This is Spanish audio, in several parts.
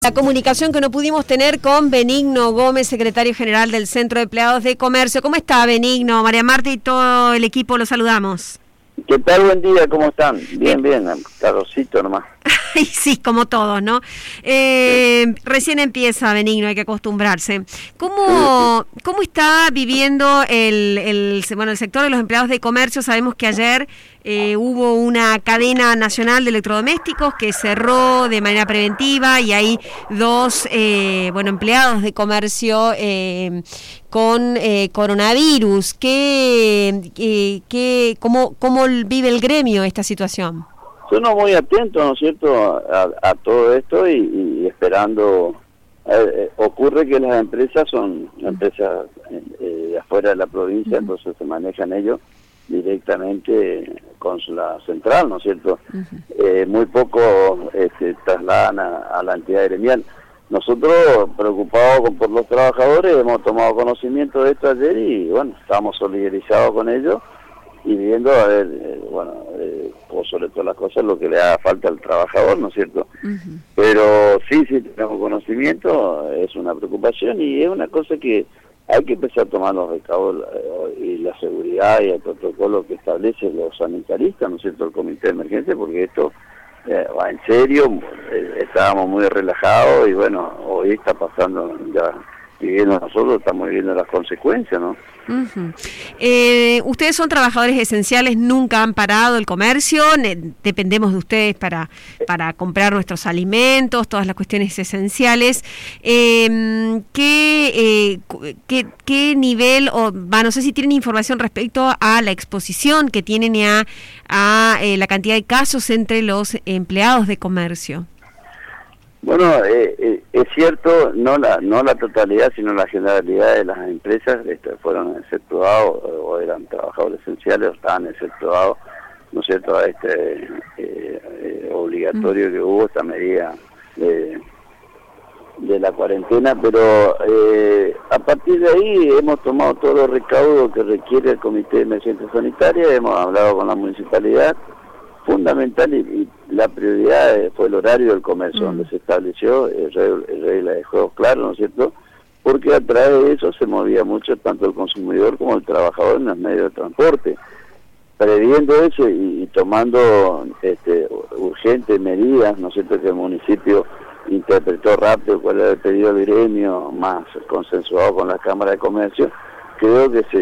La comunicación que no pudimos tener con Benigno Gómez, secretario general del Centro de Empleados de Comercio. ¿Cómo está, Benigno? María Marta y todo el equipo los saludamos. ¿Qué tal? Buen día, ¿cómo están? Bien, calorcito nomás. Ay, sí, como todos, ¿no? Recién empieza, Benigno, hay que acostumbrarse. ¿Cómo está viviendo el sector de los empleados de comercio? Sabemos que ayer hubo una cadena nacional de electrodomésticos que cerró de manera preventiva y hay dos empleados de comercio con coronavirus. ¿Cómo vive el gremio esta situación? Uno muy atento, ¿no es cierto?, a todo esto y esperando. Ocurre que las empresas son empresas de afuera de la provincia, entonces se manejan ellos directamente con la central, ¿no es cierto? Muy poco se trasladan a la entidad gremial. Nosotros, preocupados por los trabajadores, hemos tomado conocimiento de esto ayer y, bueno, estamos solidarizados con ellos y viendo, a ver, por sobre todas las cosas, lo que le haga falta al trabajador, ¿no es cierto? Pero sí tenemos conocimiento, es una preocupación y es una cosa que hay que empezar a tomar los recaudos y la seguridad y el protocolo que establecen los sanitaristas, ¿no es cierto?, el comité de emergencia, porque esto va en serio. Estábamos muy relajados y bueno, hoy está pasando ya, viviendo nosotros, estamos viviendo las consecuencias, ¿no? Ustedes son trabajadores esenciales, nunca han parado el comercio, dependemos de ustedes para comprar nuestros alimentos, todas las cuestiones esenciales. ¿Qué nivel, no sé si tienen información respecto a la exposición que tienen a la cantidad de casos entre los empleados de comercio? Bueno, es cierto, no la totalidad, sino la generalidad de las empresas fueron exceptuados, o eran trabajadores esenciales, o estaban exceptuados, ¿no es cierto?, a obligatorio que hubo, esta medida de la cuarentena, pero a partir de ahí hemos tomado todos los recaudos que requiere el Comité de Emergencia Sanitaria, hemos hablado con la municipalidad. Fundamental y la prioridad fue el horario del comercio, donde se estableció regla de juegos claro, ¿no es cierto?, porque a través de eso se movía mucho tanto el consumidor como el trabajador en los medios de transporte. Previendo eso y tomando urgentes medidas, ¿no es cierto?, que el municipio interpretó rápido cuál era el pedido del gremio, más consensuado con la Cámara de Comercio, creo que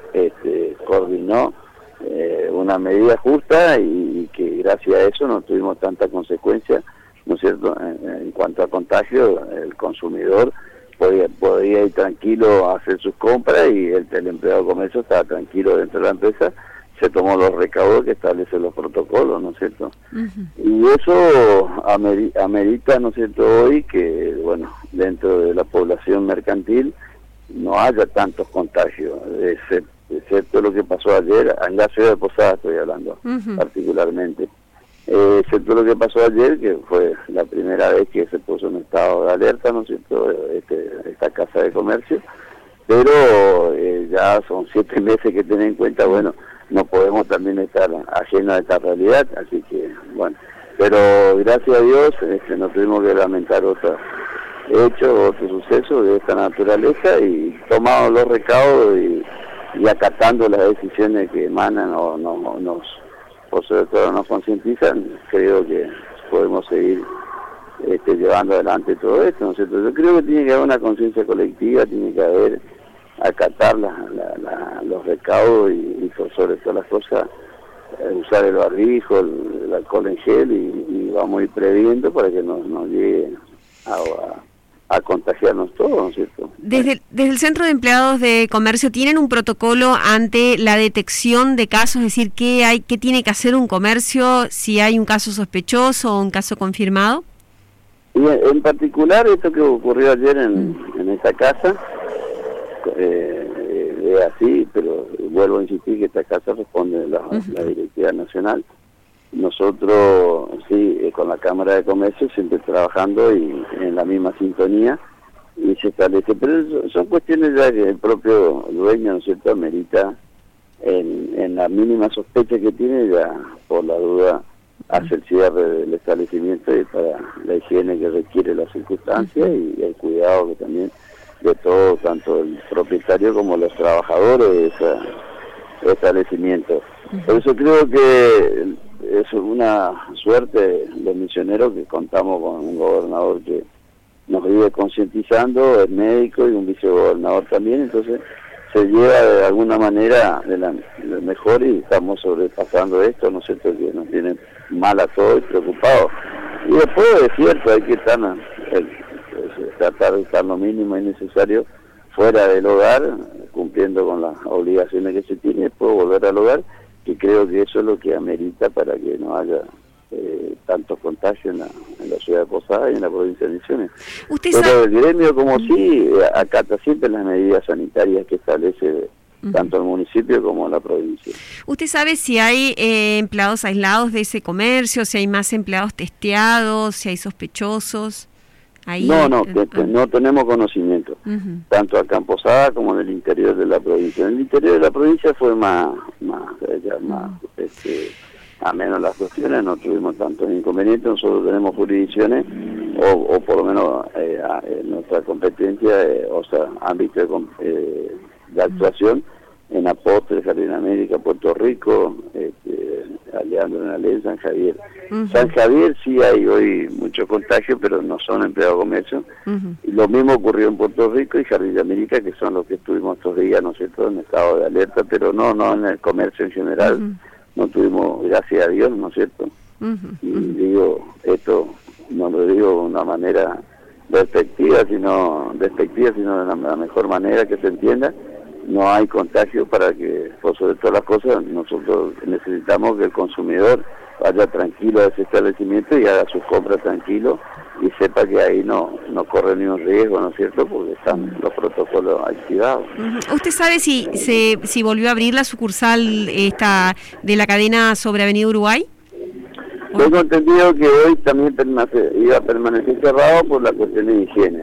se coordinó una medida justa y que gracias a eso no tuvimos tanta consecuencia, ¿no es cierto?, en cuanto a contagio. El consumidor podía ir tranquilo a hacer sus compras y el empleado de comercio estaba tranquilo dentro de la empresa. Se tomó los recaudos que establecen los protocolos, ¿no es cierto? Y eso amerita, ¿no es cierto?, hoy que, bueno, dentro de la población mercantil no haya tantos contagios, excepto lo que pasó ayer, en la ciudad de Posada estoy hablando, particularmente, excepto lo que pasó ayer, que fue la primera vez que se puso en estado de alerta, ¿no es cierto?, esta casa de comercio, pero ya son 7 meses que tener en cuenta, bueno, no podemos también estar ajenos a esta realidad, así que, bueno, pero gracias a Dios no tuvimos que lamentar otro suceso de esta naturaleza y tomamos los recaudos y acatando las decisiones que emanan o por sobre todo nos concientizan, creo que podemos seguir llevando adelante todo esto, ¿no es cierto? Yo creo que tiene que haber una conciencia colectiva, tiene que haber acatar los recaudos y sobre todas las cosas usar el barbijo, el alcohol en gel y vamos a ir previendo para que no llegue a contagiarnos todos, ¿no es cierto? Desde el Centro de Empleados de Comercio, ¿tienen un protocolo ante la detección de casos? Es decir, ¿qué tiene que hacer un comercio si hay un caso sospechoso o un caso confirmado? Y en particular, esto que ocurrió ayer en esta casa, es así, pero vuelvo a insistir que esta casa responde a la directiva nacional. Nosotros, sí, con la Cámara de Comercio, siempre trabajando y en la misma sintonía, y se establece, pero son cuestiones ya que el propio dueño, ¿no es cierto?, amerita en la mínima sospecha que tiene, ya por la duda hace el cierre del establecimiento y para la higiene que requiere la circunstancia y el cuidado que también de todo, tanto el propietario como los trabajadores de ese establecimiento. Por eso creo que es una suerte los misioneros que contamos con un gobernador que nos vive concientizando, es médico y un vicegobernador también, entonces se lleva de alguna manera de lo mejor y estamos sobrepasando esto, ¿no es cierto?, que nos tiene mal a todos y preocupados. Y después es cierto, hay que tratar de estar lo mínimo y necesario fuera del hogar, cumpliendo con las obligaciones que se tiene, después volver al hogar, que creo que eso es lo que amerita para que no haya tantos contagios en la ciudad de Posadas y en la provincia de Misiones. Pero el gremio como sí acata siempre las medidas sanitarias que establece tanto el municipio como la provincia. ¿Usted sabe si hay empleados aislados de ese comercio, si hay más empleados testeados, si hay sospechosos? Ahí, no tenemos conocimiento, tanto acá en Posadas como en el interior de la provincia. En el interior de la provincia fue más a menos las cuestiones, no tuvimos tantos inconvenientes. Nosotros tenemos jurisdicciones, o por lo menos nuestra competencia, o sea, ámbito de actuación, en Apóstol, Jardín América, Puerto Rico, Leandro en Alén, San Javier. San Javier sí hay hoy mucho contagio, pero no son empleados de comercio. Y lo mismo ocurrió en Puerto Rico y Jardín de América, que son los que estuvimos estos días, ¿no es cierto?, en estado de alerta, pero no en el comercio en general. No tuvimos, gracias a Dios, ¿no es cierto? Y digo, esto no lo digo de una manera despectiva, sino de la mejor manera que se entienda. No hay contagio para que, por sobre todas las cosas, nosotros necesitamos que el consumidor vaya tranquilo a ese establecimiento y haga sus compras tranquilo y sepa que ahí no corre ningún riesgo, ¿no es cierto?, porque están los protocolos activados. ¿Usted sabe si volvió a abrir la sucursal esta de la cadena sobre Avenida Uruguay? Tengo entendido que hoy también iba a permanecer cerrado por la cuestión de higiene,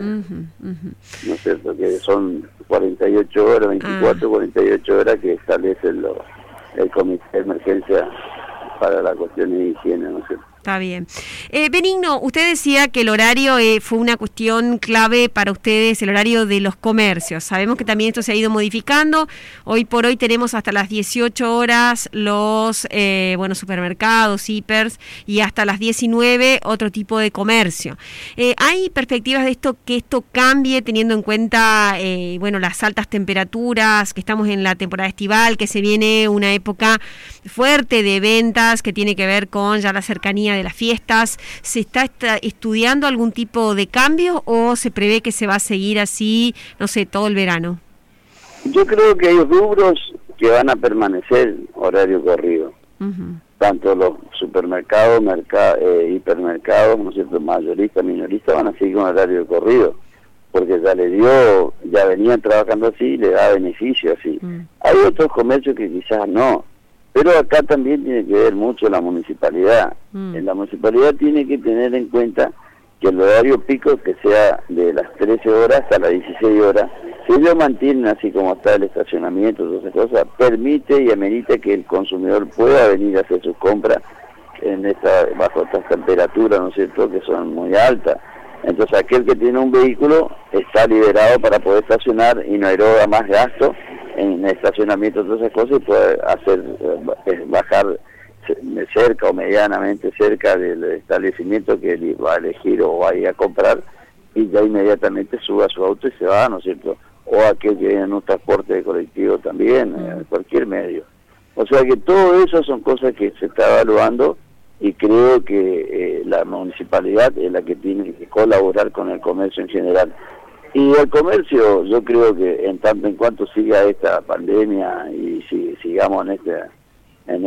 ¿no es cierto?, que son 48 horas, 24, 48 horas que establece el comité de emergencia para la cuestión de higiene, ¿no es cierto? Está bien. Benigno, usted decía que el horario fue una cuestión clave para ustedes, el horario de los comercios. Sabemos que también esto se ha ido modificando. Hoy por hoy tenemos hasta las 18 horas los supermercados, hipers, y hasta las 19 otro tipo de comercio. ¿Hay perspectivas de que esto cambie teniendo en cuenta las altas temperaturas, que estamos en la temporada estival, que se viene una época fuerte de ventas que tiene que ver con ya la cercanía de las fiestas? ¿Se está estudiando algún tipo de cambio o se prevé que se va a seguir así, no sé, todo el verano? Yo creo que hay rubros que van a permanecer horario corrido. Tanto los supermercados, hipermercados, ¿no es cierto?, mayoristas, minoristas, van a seguir con horario corrido, porque ya venían trabajando así y le da beneficio así. Hay otros comercios que quizás no. Pero acá también tiene que ver mucho la municipalidad. La municipalidad tiene que tener en cuenta que el horario pico, que sea de las 13 horas hasta las 16 horas, si ellos mantienen así como está el estacionamiento, todas esas cosas, permite y amerita que el consumidor pueda venir a hacer sus compras bajo estas temperaturas, ¿no es cierto?, que son muy altas. Entonces aquel que tiene un vehículo está liberado para poder estacionar y no eroga más gasto en estacionamiento, todas esas cosas, y puede bajar cerca o medianamente cerca del establecimiento que él va a elegir o va a ir a comprar, y ya inmediatamente sube a su auto y se va, ¿no es cierto? O aquel que viene en un transporte de colectivo también, cualquier medio. O sea que todo eso son cosas que se está evaluando, y creo que la municipalidad es la que tiene que colaborar con el comercio en general. Y el comercio, yo creo que en tanto en cuanto siga esta pandemia y sigamos en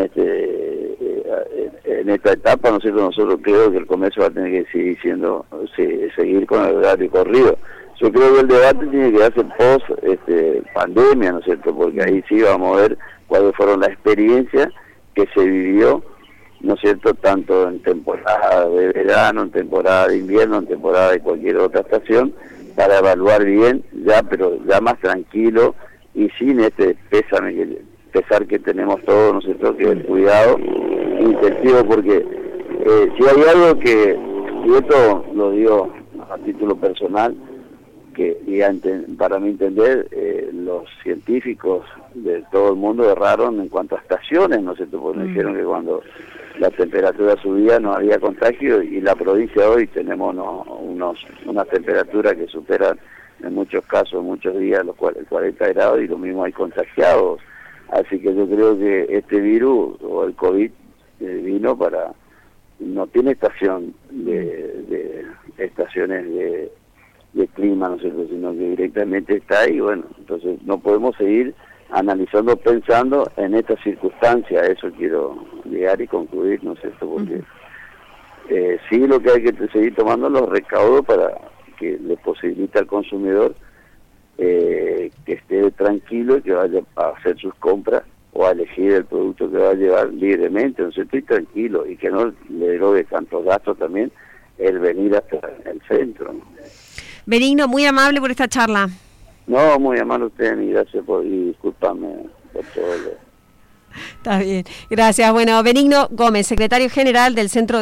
esta etapa, ¿no es cierto?, nosotros creo que el comercio va a tener que seguir con el horario corrido. Yo creo que el debate tiene que darse post pandemia, ¿no es cierto?, porque ahí sí vamos a ver cuáles fueron las experiencias que se vivió, ¿no es cierto?, tanto en temporada de verano, en temporada de invierno, en temporada de cualquier otra estación, para evaluar bien, pero ya más tranquilo y sin pesar que tenemos todos, ¿no es cierto?, que el cuidado intensivo, porque Si hay algo que, y esto lo digo a título personal, que para mi entender, los científicos de todo el mundo erraron en cuanto a estaciones, ¿no es cierto? Porque dijeron que cuando la temperatura subía no había contagio, y la provincia hoy tenemos una temperatura que supera en muchos casos, muchos días, los 40 grados, y lo mismo hay contagiados. Así que yo creo que este virus, o el COVID, vino para... no tiene estación de estaciones de clima, ¿no es cierto?, sino que directamente está ahí. Bueno, entonces no podemos seguir analizando, pensando en esta circunstancia. Eso quiero llegar y concluir, ¿no es cierto?, porque sí, lo que hay que seguir tomando los recaudos para que le posibilite al consumidor que esté tranquilo y que vaya a hacer sus compras o a elegir el producto que va a llevar libremente, ¿no es cierto?, y tranquilo, y que no le robe tantos gastos también el venir hasta el centro, ¿no? Benigno, muy amable por esta charla. No, muy amable usted, y gracias y discúlpame por todo lo... Está bien, gracias. Bueno, Benigno Gómez, secretario general del Centro